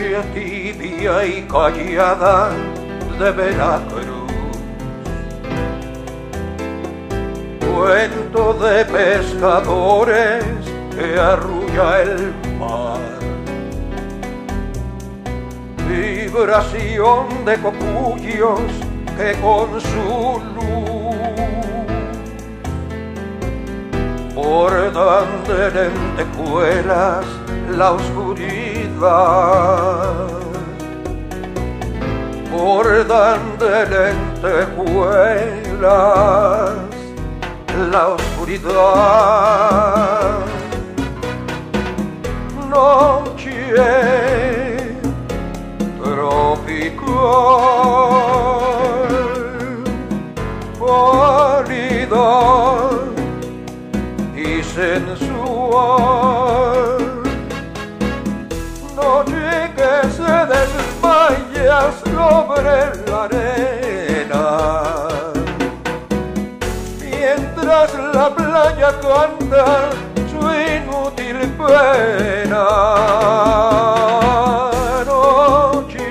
noche tibia y callada de Veracruz, cuento de pescadores que arrulla el mar, vibración de cocuyos que con su luz bordan de lentejuelas la oscuridad, bordan de lentejuelas la oscuridad. Noche tropical, pálida y sensual, noche que se desmaya sobre la arena, mientras la playa canta su inútil pena. Noche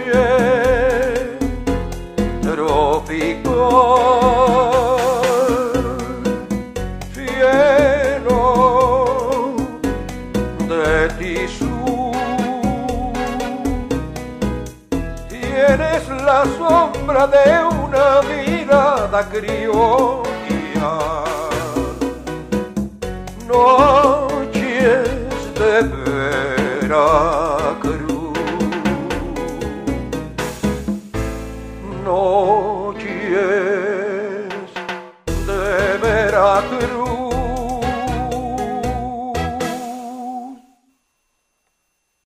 tropical, cielo de tisú, tienes la sombra de una mirada criolla, noches de Veracruz, noches de Veracruz.